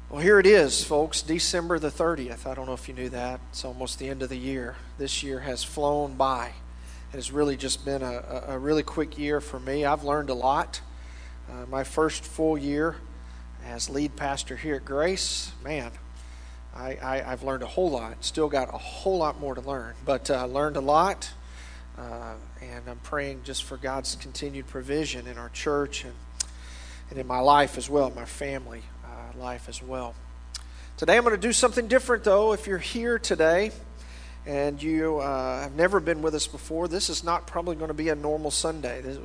Well, here it is, folks, December the 30th. I don't know if you knew that. It's almost the end of the year. This year has flown by. It has really just been a really quick year for me. I've learned a lot. My first full year as lead pastor here at Grace, man, I've learned a whole lot. Still got a whole lot more to learn, but learned a lot. And I'm praying just for God's continued provision in our church and in my life as well, my family life as well. Today I'm going to do something different, though. If you're here today and you have never been with us before, this is not probably going to be a normal Sunday. This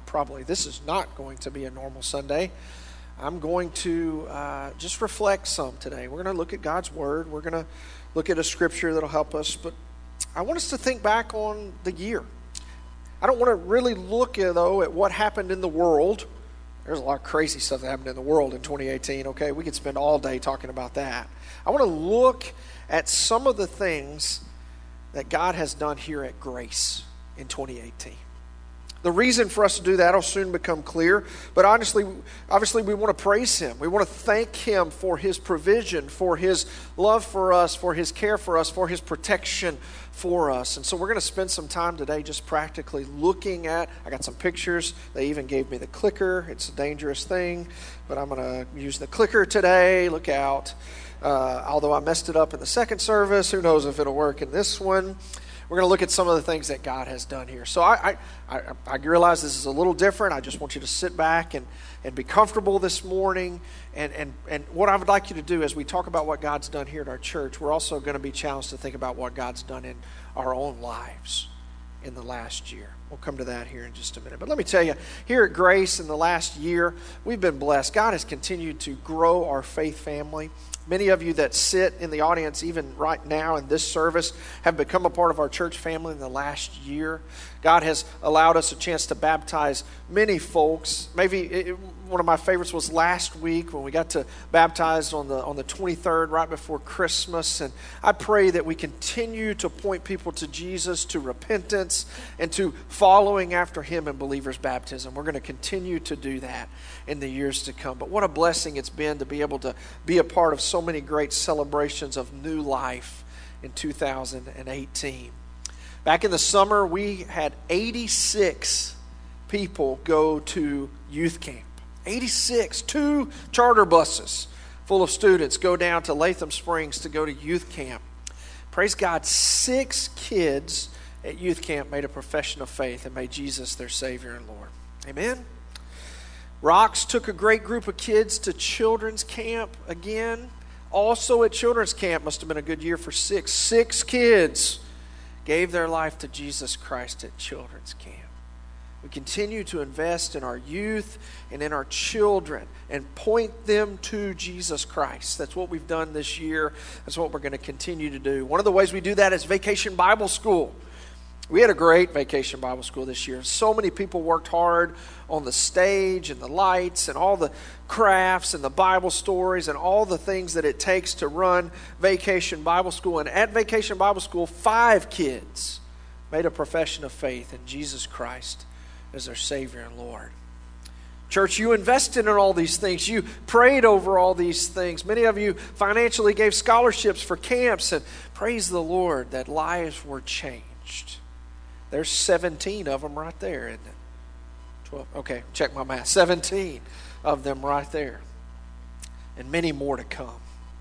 is not going to be a normal Sunday. I'm going to just reflect some today. We're going to look at God's Word. We're going to look at a scripture that'll help us. But I want us to think back on the year. I don't want to really look, though, at what happened in the world. There's a lot of crazy stuff that happened in the world in 2018, okay? We could spend all day talking about that. I want to look at some of the things that God has done here at Grace in 2018. The reason for us to do that will soon become clear, but obviously we want to praise Him. We want to thank Him for His provision, for His love for us, for His care for us, for His protection for us. And so we're going to spend some time today just practically looking at, I got some pictures. They even gave me the clicker. It's a dangerous thing, but I'm going to use the clicker today. Look out. Although I messed it up in the second service, who knows if it'll work in this one. We're going to look at some of the things that God has done here. So I realize this is a little different. I just want you to sit back and be comfortable this morning. And what I would like you to do as we talk about what God's done here at our church, we're also going to be challenged to think about what God's done in our own lives in the last year. We'll come to that here in just a minute. But let me tell you, here at Grace in the last year, we've been blessed. God has continued to grow our faith family. Many of you that sit in the audience, even right now in this service, have become a part of our church family in the last year. God has allowed us a chance to baptize many folks. Maybe one of my favorites was last week when we got to baptize on the 23rd, right before Christmas. And I pray that we continue to point people to Jesus, to repentance, and to following after Him in believers' baptism. We're going to continue to do that in the years to come. But what a blessing it's been to be able to be a part of so many great celebrations of new life in 2018. Back in the summer, we had 86 people go to youth camp. 86, 2 charter buses full of students go down to Latham Springs to go to youth camp. Praise God, 6 kids at youth camp made a profession of faith and made Jesus their Savior and Lord. Amen? Rocks took a great group of kids to children's camp again. Also at children's camp, must have been a good year for 6. 6 kids gave their life to Jesus Christ at children's camp. We continue to invest in our youth and in our children and point them to Jesus Christ. That's what we've done this year. That's what we're going to continue to do. One of the ways we do that is Vacation Bible School. We had a great Vacation Bible School this year. So many people worked hard on the stage and the lights and all the crafts and the Bible stories and all the things that it takes to run Vacation Bible School. And at Vacation Bible School, 5 kids made a profession of faith in Jesus Christ as their Savior and Lord. Church, you invested in all these things. You prayed over all these things. Many of you financially gave scholarships for camps, and praise the Lord that lives were changed. There's 17 of them right there, isn't it? 12. Okay, check my math. 17 of them right there. And many more to come.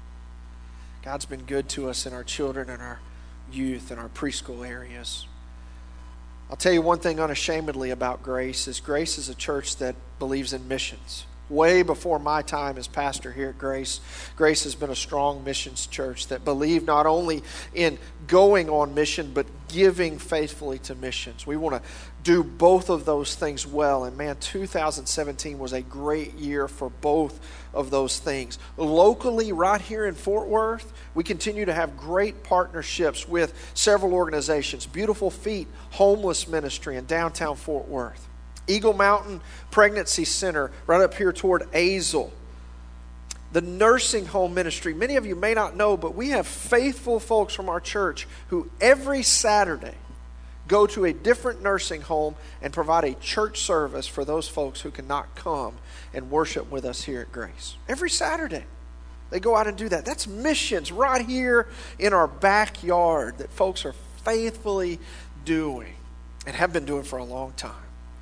God's been good to us in our children and our youth and our preschool areas. I'll tell you one thing unashamedly about Grace is a church that believes in missions. Way before my time as pastor here at Grace, Grace has been a strong missions church that believed not only in going on mission, but giving faithfully to missions. We want to do both of those things well. And man, 2017 was a great year for both of those things. Locally, right here in Fort Worth, we continue to have great partnerships with several organizations. Beautiful Feet Homeless Ministry in downtown Fort Worth. Eagle Mountain Pregnancy Center right up here toward Azle. The nursing home ministry. Many of you may not know, but we have faithful folks from our church who every Saturday go to a different nursing home and provide a church service for those folks who cannot come and worship with us here at Grace. Every Saturday. They go out and do that. That's missions right here in our backyard that folks are faithfully doing and have been doing for a long time.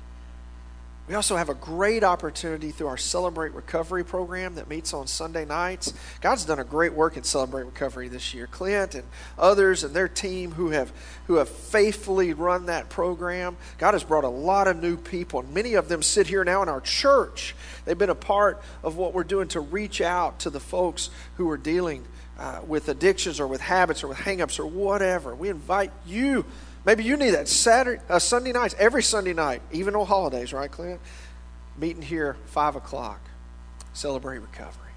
We also have a great opportunity through our Celebrate Recovery program that meets on Sunday nights. God's done a great work in Celebrate Recovery this year. Clint and others and their team who have faithfully run that program. God has brought a lot of new people, and many of them sit here now in our church. They've been a part of what we're doing to reach out to the folks who are dealing with addictions or with habits or with hang-ups or whatever. We invite you. Maybe you need that Sunday nights, every Sunday night, even on holidays, right, Clint? Meeting here 5 o'clock. Celebrate Recovery.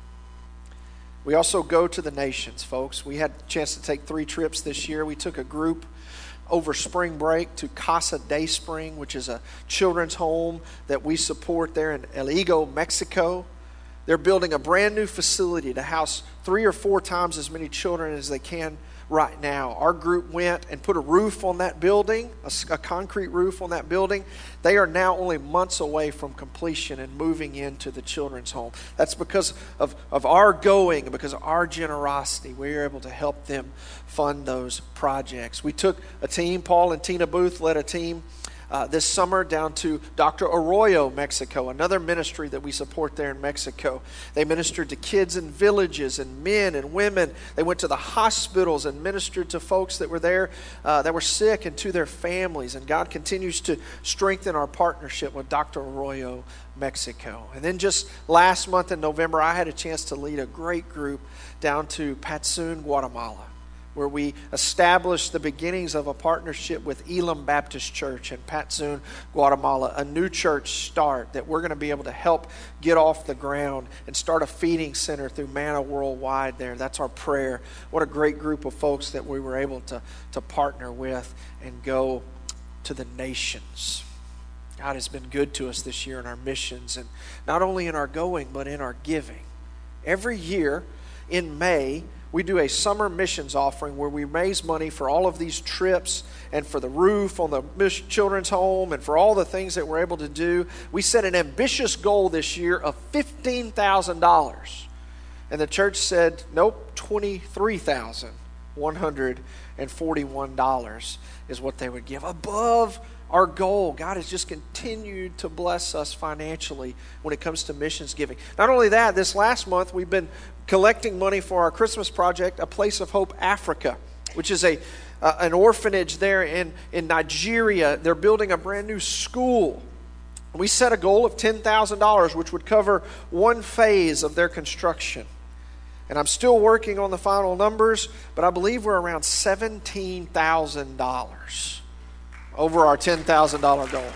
We also go to the nations, folks. We had a chance to take 3 trips this year. We took a group over spring break to Casa Day Spring, which is a children's home that we support there in El Higo, Mexico. They're building a brand new facility to house 3 or 4 times as many children as they can right now. Our group went and put a roof on that building, a concrete roof on that building. They are now only months away from completion and moving into the children's home. That's because of our going and because of our generosity. We were able to help them fund those projects. We took a team, Paul and Tina Booth led a team this summer down to Dr. Arroyo, Mexico, another ministry that we support there in Mexico. They ministered to kids in villages and men and women. They went to the hospitals and ministered to folks that were there that were sick and to their families. And God continues to strengthen our partnership with Dr. Arroyo, Mexico. And then just last month in November, I had a chance to lead a great group down to Patsun, Guatemala, where we established the beginnings of a partnership with Elam Baptist Church in Patsun, Guatemala, a new church start that we're going to be able to help get off the ground and start a feeding center through Manna Worldwide there. That's our prayer. What a great group of folks that we were able to partner with and go to the nations. God has been good to us this year in our missions, and not only in our going, but in our giving. Every year in May, we do a summer missions offering where we raise money for all of these trips and for the roof on the children's home and for all the things that we're able to do. We set an ambitious goal this year of $15,000. And the church said, nope, $23,141 is what they would give. Above our goal, God has just continued to bless us financially when it comes to missions giving. Not only that, this last month we've been collecting money for our Christmas project, A Place of Hope Africa, which is an orphanage there in Nigeria. They're building a brand new school. We set a goal of $10,000, which would cover one phase of their construction. And I'm still working on the final numbers, but I believe we're around $17,000 over our $10,000 goal.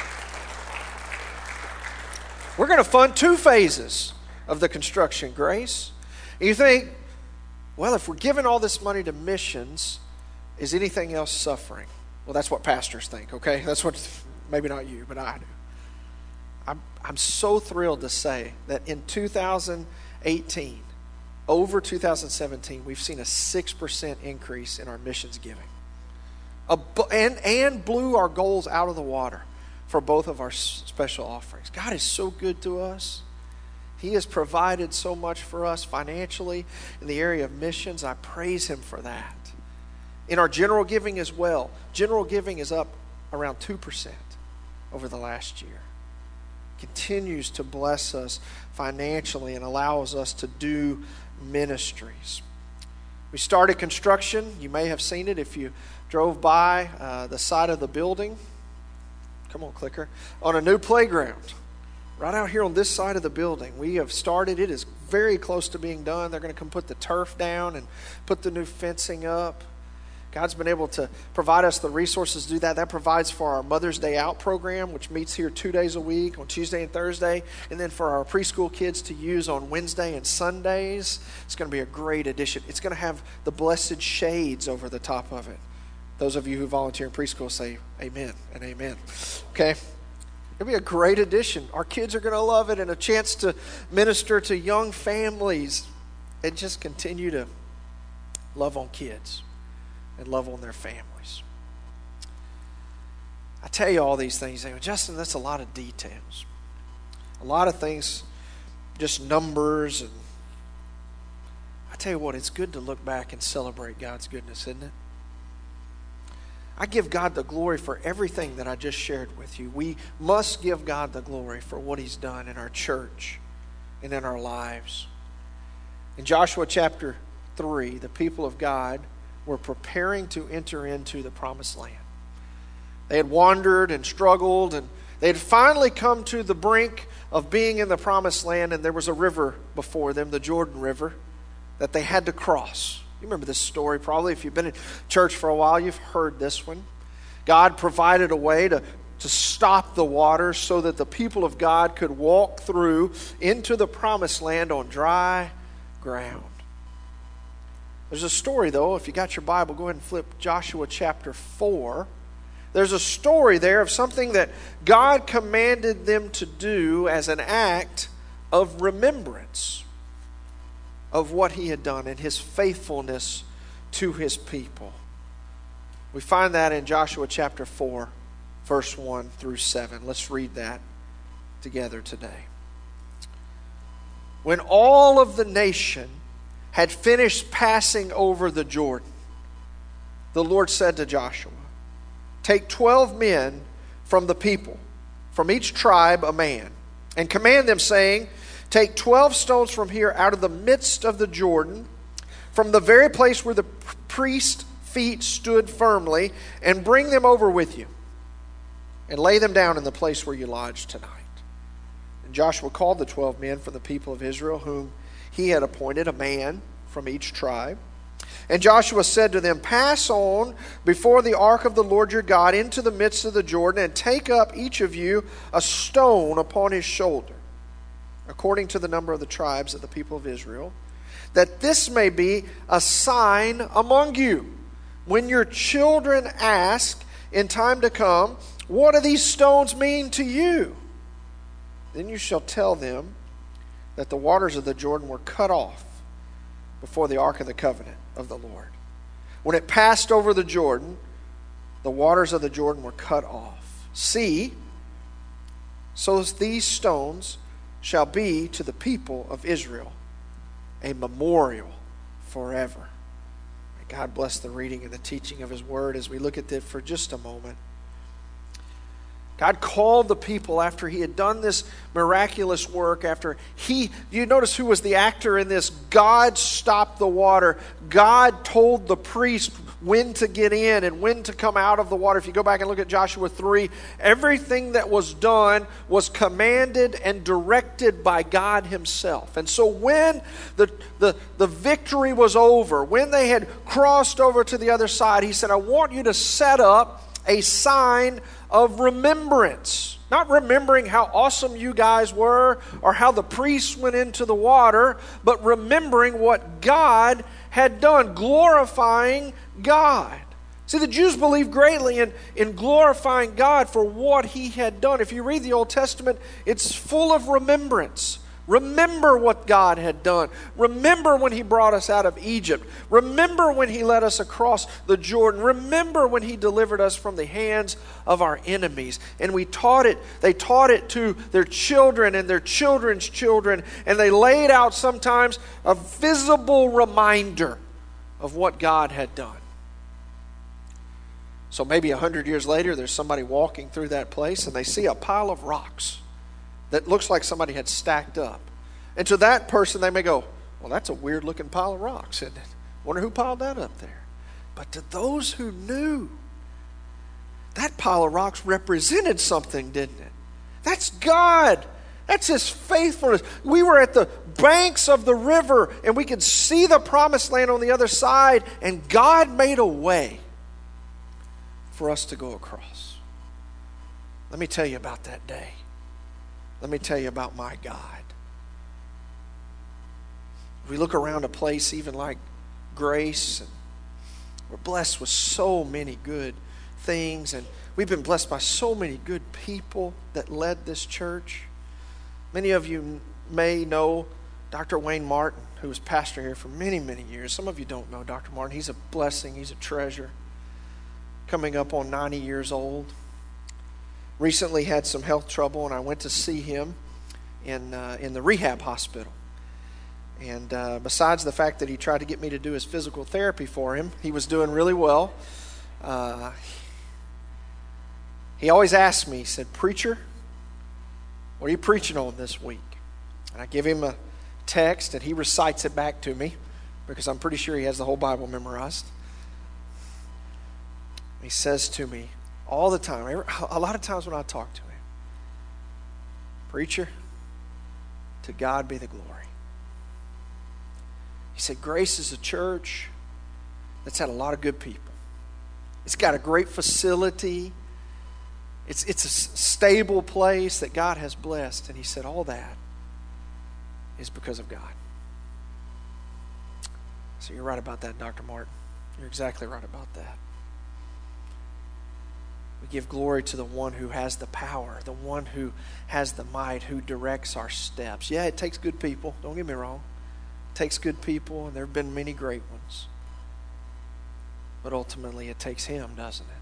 We're going to fund 2 phases of the construction, Grace. And you think, well, if we're giving all this money to missions, is anything else suffering? Well, that's what pastors think, okay? That's what, maybe not you, but I do. I'm so thrilled to say that in 2018, over 2017, we've seen a 6% increase in our missions giving. And blew our goals out of the water for both of our special offerings. God is so good to us. He has provided so much for us financially in the area of missions. I praise Him for that. In our general giving as well, general giving is up around 2% over the last year. Continues to bless us financially and allows us to do ministries. We started construction. You may have seen it if you drove by the side of the building. Come on, clicker. On a new playground. Right out here on this side of the building. We have started. It is very close to being done. They're going to come put the turf down and put the new fencing up. God's been able to provide us the resources to do that. That provides for our Mother's Day Out program, which meets here 2 days a week on Tuesday and Thursday. And then for our preschool kids to use on Wednesday and Sundays. It's going to be a great addition. It's going to have the blessed shades over the top of it. Those of you who volunteer in preschool say amen and amen. Okay? It'll be a great addition. Our kids are going to love it, and a chance to minister to young families and just continue to love on kids and love on their families. I tell you all these things, you say, Justin, that's a lot of details. A lot of things, just numbers and tell you what, it's good to look back and celebrate God's goodness, isn't it? I give God the glory for everything that I just shared with you. We must give God the glory for what He's done in our church and in our lives. In Joshua chapter 3, the people of God were preparing to enter into the promised land. They had wandered and struggled, and they had finally come to the brink of being in the promised land, and there was a river before them, the Jordan River, that they had to cross. You remember this story probably. If you've been in church for a while, you've heard this one. God provided a way to stop the water so that the people of God could walk through into the promised land on dry ground. There's a story, though. If you got your Bible, go ahead and flip Joshua chapter 4. There's a story there of something that God commanded them to do as an act of remembrance of what He had done and His faithfulness to His people. We find that in Joshua chapter 4, verse 1 through 7. Let's read that together today. When all of the nation had finished passing over the Jordan, the Lord said to Joshua, "Take 12 men from the people, from each tribe a man, and command them, saying, Take 12 stones from here out of the midst of the Jordan, from the very place where the priest's feet stood firmly, and bring them over with you, and lay them down in the place where you lodge tonight." And Joshua called the 12 men from the people of Israel, whom he had appointed, a man from each tribe. And Joshua said to them, "Pass on before the ark of the Lord your God into the midst of the Jordan, and take up each of you a stone upon his shoulder, according to the number of the tribes of the people of Israel, that this may be a sign among you. When your children ask in time to come, 'What do these stones mean to you?' then you shall tell them that the waters of the Jordan were cut off before the ark of the covenant of the Lord. When it passed over the Jordan, the waters of the Jordan were cut off. See, so these stones shall be to the people of Israel a memorial forever." May God bless the reading and the teaching of His Word as we look at it for just a moment. God called the people after He had done this miraculous work, you notice who was the actor in this? God stopped the water. God told the priest when to get in and when to come out of the water. If you go back and look at Joshua 3, everything that was done was commanded and directed by God Himself. And so when the victory was over, when they had crossed over to the other side, He said, "I want you to set up a sign of remembrance." Not remembering how awesome you guys were or how the priests went into the water, but remembering what God had done, glorifying God. See, the Jews believed greatly in glorifying God for what He had done. If you read the Old Testament, it's full of remembrance. Remember what God had done. Remember when He brought us out of Egypt. Remember when He led us across the Jordan. Remember when He delivered us from the hands of our enemies. And they taught it to their children and their children's children. And they laid out sometimes a visible reminder of what God had done. So maybe 100 years later, there's somebody walking through that place and they see a pile of rocks that looks like somebody had stacked up. And to that person, they may go, "Well, that's a weird looking pile of rocks, isn't it? Wonder who piled that up there." But to those who knew, that pile of rocks represented something, didn't it? That's God. That's His faithfulness. We were at the banks of the river and we could see the promised land on the other side, and God made a way for us to go across. Let me tell you about that day. Let me tell you about my God. We look around a place even like Grace, and we're blessed with so many good things, and we've been blessed by so many good people that led this church. Many of you may know Dr. Wayne Martin, who was pastor here for many, many years. Some of you don't know Dr. Martin. He's a blessing. He's a treasure. Coming up on 90 years old. Recently had some health trouble, and I went to see him in the rehab hospital. And besides the fact that he tried to get me to do his physical therapy for him, he was doing really well. He always asked me, he said, "Preacher, what are you preaching on this week?" And I give him a text, and he recites it back to me because I'm pretty sure he has the whole Bible memorized. He says to me all the time, a lot of times when I talk to him, "Preacher, to God be the glory." He said, "Grace is a church that's had a lot of good people. It's got a great facility. It's a stable place that God has blessed." And he said, all that is because of God. So you're right about that, Dr. Martin. You're exactly right about that. We give glory to the one who has the power, the one who has the might, who directs our steps. Yeah, it takes good people. Don't get me wrong. It takes good people, and there have been many great ones. But ultimately, it takes him, doesn't it?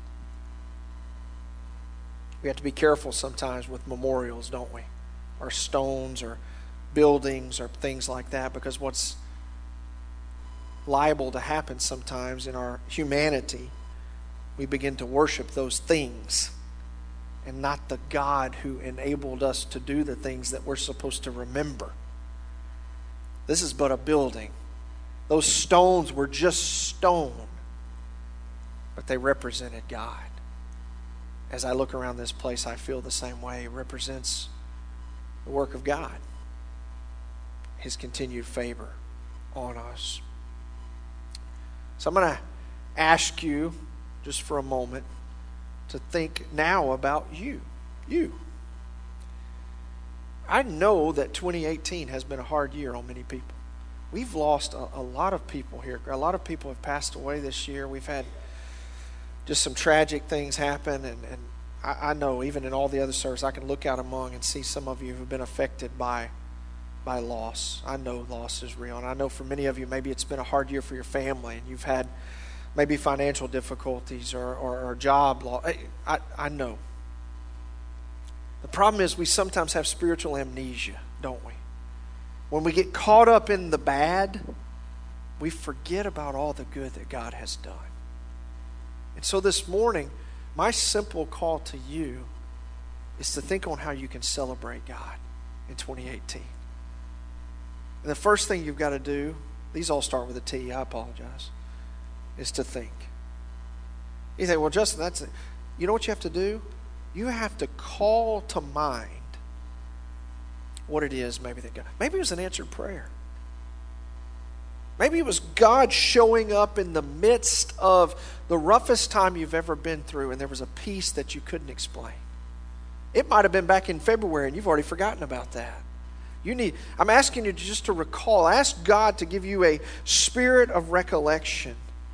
We have to be careful sometimes with memorials, don't we? Or stones or buildings or things like that, because what's liable to happen sometimes in our humanity, we begin to worship those things and not the God who enabled us to do the things that we're supposed to remember. This is but a building. Those stones were just stone, but they represented God. As I look around this place, I feel the same way. It represents the work of God, his continued favor on us. So I'm going to ask you just for a moment to think now about you. I know that 2018 has been a hard year on many people. We've lost a lot of people here. A lot of people have passed away this year. We've had just some tragic things happen, and I know even in all the other services, I can look out among and see some of you who've been affected by loss. I know loss is real, and I know for many of you, maybe it's been a hard year for your family, and you've had maybe financial difficulties or job loss. I know. The problem is we sometimes have spiritual amnesia, don't we? When we get caught up in the bad, we forget about all the good that God has done. And so this morning, my simple call to you is to think on how you can celebrate God in 2018. And the first thing you've got to do, these all start with a T, I apologize, is to think. You think, well, Justin, that's it. You know what you have to do? You have to call to mind what it is maybe that God, maybe it was an answered prayer. Maybe it was God showing up in the midst of the roughest time you've ever been through, and there was a peace that you couldn't explain. It might have been back in February, and you've already forgotten about that. I'm asking you just to recall. Ask God to give you a spirit of recollection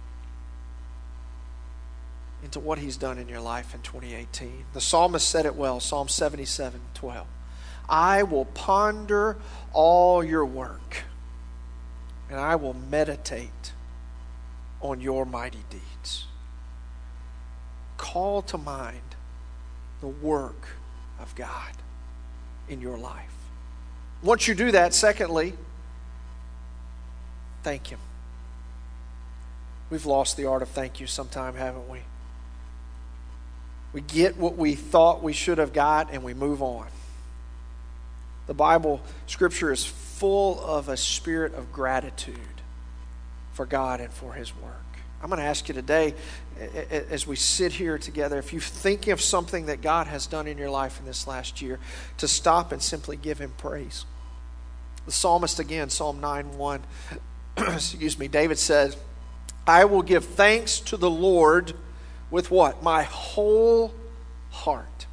into what he's done in your life in 2018. The psalmist said it well, Psalm 77:12. "I will ponder all your work, and I will meditate on your mighty deeds." Call to mind the work of God in your life. Once you do that, secondly, thank him. We've lost the art of thank you sometime, haven't we? We get what we thought we should have got and we move on. The Bible, Scripture is full of a spirit of gratitude for God and for his work. I'm going to ask you today, as we sit here together, if you think of something that God has done in your life in this last year, to stop and simply give him praise. The psalmist again, Psalm 9:1, David says, "I will give thanks to the Lord with" what? "My whole heart.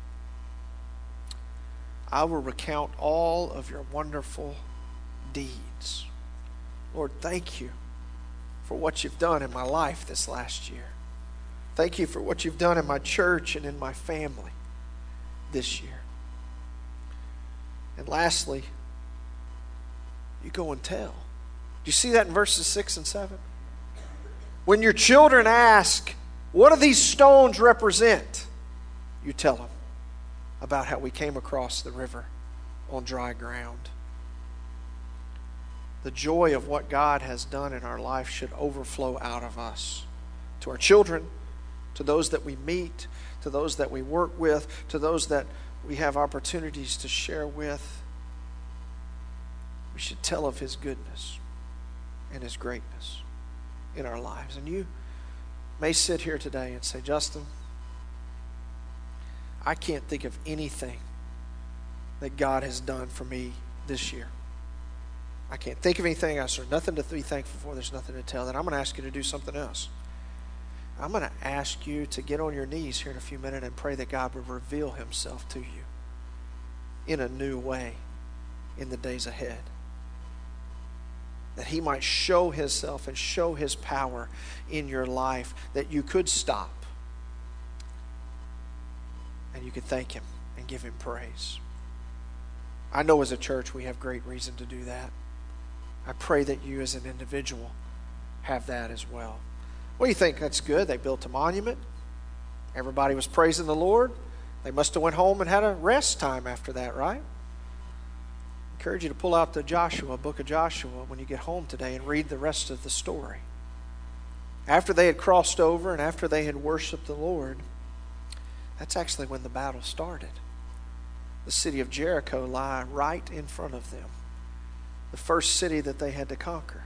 I will recount all of your wonderful deeds." Lord, thank you for what you've done in my life this last year. Thank you for what you've done in my church and in my family this year. And lastly, you go and tell. Do you see that in verses 6 and 7? When your children ask, "What do these stones represent?" you tell them about how we came across the river on dry ground. the joy of what God has done in our life should overflow out of us to our children, to those that we meet, to those that we work with, to those that we have opportunities to share with. We should tell of His goodness and His greatness in our lives. And you may sit here today and say, Justin, I can't think of anything that God has done for me this year. I can't think of anything else. There's nothing to be thankful for. There's nothing to tell. Then I'm going to ask you to do something else. I'm going to ask you to get on your knees here in a few minutes and pray that God would reveal Himself to you in a new way in the days ahead. That He might show Himself and show His power in your life, that you could stop and you could thank Him and give Him praise. I know as a church we have great reason to do that. I pray that you as an individual have that as well. What do you think? That's good. They built a monument. Everybody was praising the Lord. They must have went home and had a rest time after that, right? I encourage you to pull out the book of Joshua when you get home today and read the rest of the story. After they had crossed over and after they had worshiped the Lord, that's actually when the battle started. The city of Jericho lay right in front of them. The first city that they had to conquer.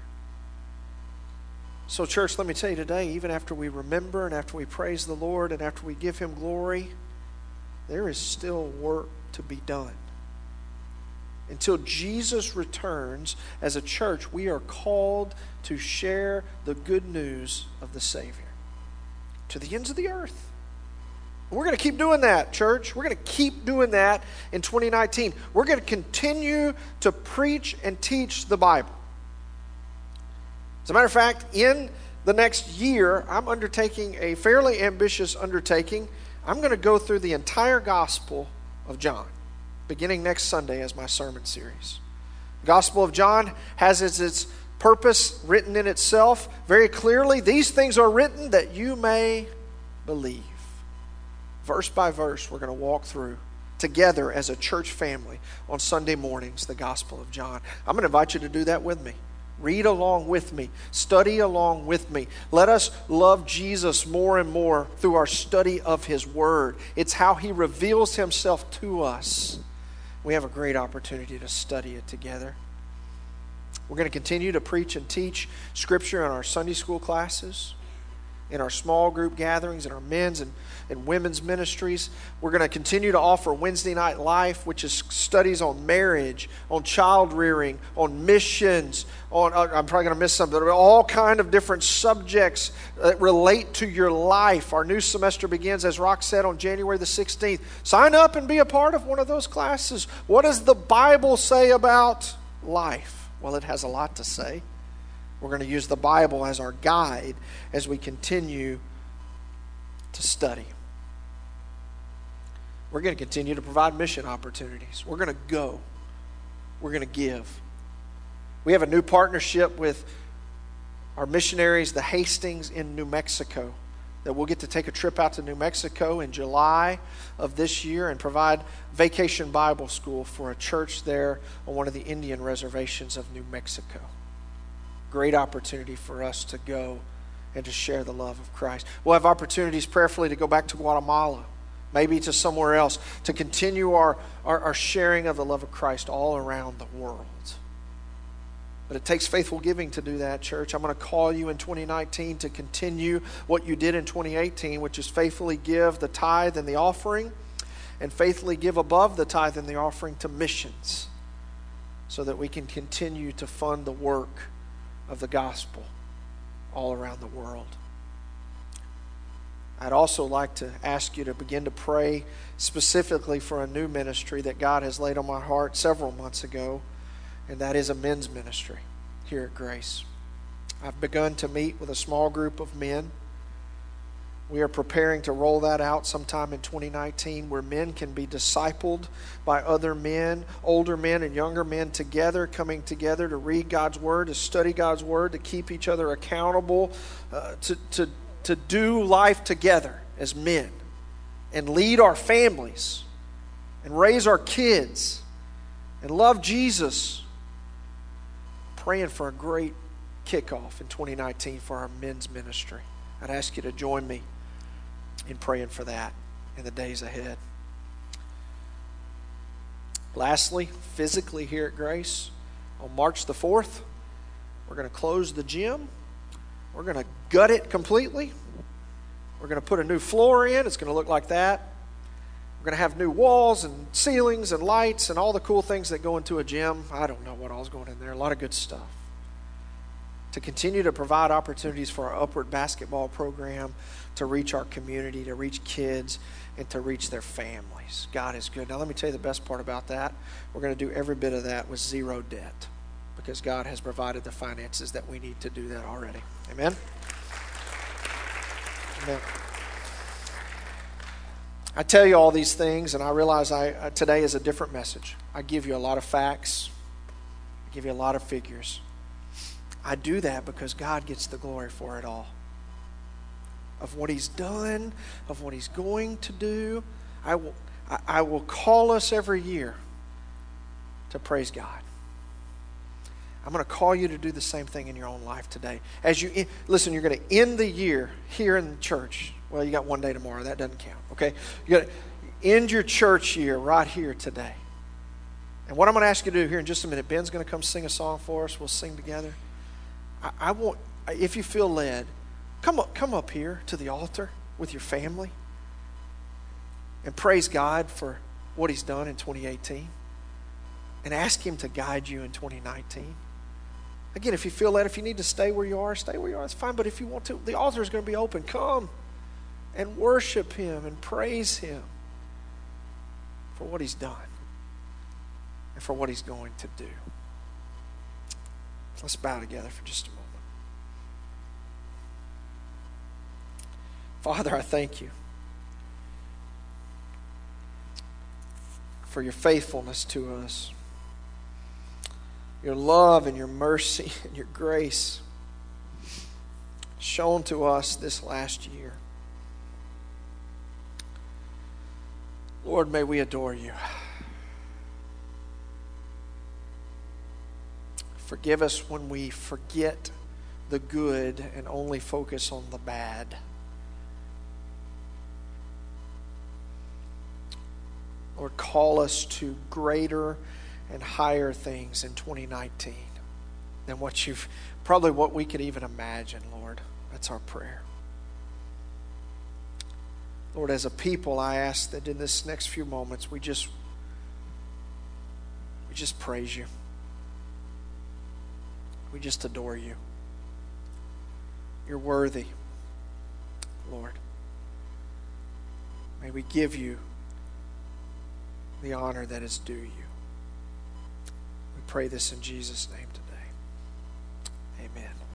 So church, let me tell you today, even after we remember and after we praise the Lord and after we give Him glory, there is still work to be done. Until Jesus returns, as a church, we are called to share the good news of the Savior to the ends of the earth. We're going to keep doing that, church. We're going to keep doing that in 2019. We're going to continue to preach and teach the Bible. As a matter of fact, in the next year, I'm undertaking a fairly ambitious undertaking. I'm going to go through the entire Gospel of John, beginning next Sunday as my sermon series. The Gospel of John has its purpose written in itself very clearly. These things are written that you may believe. Verse by verse, we're going to walk through together as a church family on Sunday mornings, the Gospel of John. I'm going to invite you to do that with me. Read along with me. Study along with me. Let us love Jesus more and more through our study of His Word. It's how He reveals Himself to us. We have a great opportunity to study it together. We're going to continue to preach and teach Scripture in our Sunday school classes, in our small group gatherings, in our men's and women's ministries. We're going to continue to offer Wednesday Night Life, which is studies on marriage, on child rearing, on missions, I'm probably going to miss something, but all kind of different subjects that relate to your life. Our new semester begins, as Rock said, on January the 16th. Sign up and be a part of one of those classes. What does the Bible say about life? Well, it has a lot to say. We're going to use the Bible as our guide as we continue to study. We're going to continue to provide mission opportunities. We're going to go. We're going to give. We have a new partnership with our missionaries, the Hastings in New Mexico, that we'll get to take a trip out to New Mexico in July of this year and provide vacation Bible school for a church there on one of the Indian reservations of New Mexico. Great opportunity for us to go and to share the love of Christ. We'll have opportunities prayerfully to go back to Guatemala, maybe to somewhere else, to continue our sharing of the love of Christ all around the world. But it takes faithful giving to do that, church. I'm going to call you in 2019 to continue what you did in 2018, which is faithfully give the tithe and the offering, and faithfully give above the tithe and the offering to missions, so that we can continue to fund the work of the gospel all around the world. I'd also like to ask you to begin to pray specifically for a new ministry that God has laid on my heart several months ago, and that is a men's ministry here at Grace. I've begun to meet with a small group of men. We are preparing to roll that out sometime in 2019, where men can be discipled by other men, older men and younger men together, coming together to read God's Word, to study God's Word, to keep each other accountable, to do life together as men and lead our families and raise our kids and love Jesus praying for a great kickoff in 2019 for our men's ministry. I'd ask you to join me in praying for that in the days ahead. Lastly, physically here at Grace, on March the 4th, we're going to close the gym. We're going to gut it completely. We're going to put a new floor in. It's going to look like that. We're going to have new walls and ceilings and lights and all the cool things that go into a gym. I don't know what all's going in there. A lot of good stuff. To continue to provide opportunities for our Upward basketball program, to reach our community, to reach kids, and to reach their families. God is good. Now let me tell you the best part about that. We're going to do every bit of that with zero debt because God has provided the finances that we need to do that already. Amen? Amen. I tell you all these things, and I realize today is a different message. I give you a lot of facts. I give you a lot of figures. I do that because God gets the glory for it all. Of what He's done, of what He's going to do. I will call us every year to praise God. I'm going to call you to do the same thing in your own life today. As you listen, you're going to end the year here in the church. Well, you got one day tomorrow. That doesn't count, okay? You're going to end your church year right here today. And what I'm going to ask you to do here in just a minute, Ben's going to come sing a song for us. We'll sing together. I want, if you feel led, come up here to the altar with your family and praise God for what He's done in 2018 and ask Him to guide you in 2019. Again, if you feel led, if you need to stay where you are, stay where you are. It's fine. But if you want to, the altar is going to be open. Come and worship Him and praise Him for what He's done and for what He's going to do. Let's bow together for just a moment. Father, I thank You for Your faithfulness to us, Your love and Your mercy and Your grace shown to us this last year. Lord, may we adore You. Forgive us when we forget the good and only focus on the bad. Lord, call us to greater and higher things in 2019 than what we could even imagine, Lord. That's our prayer. Lord, as a people, I ask that in this next few moments we just praise You. We just adore You. You're worthy, Lord. May we give You the honor that is due You. We pray this in Jesus' name today.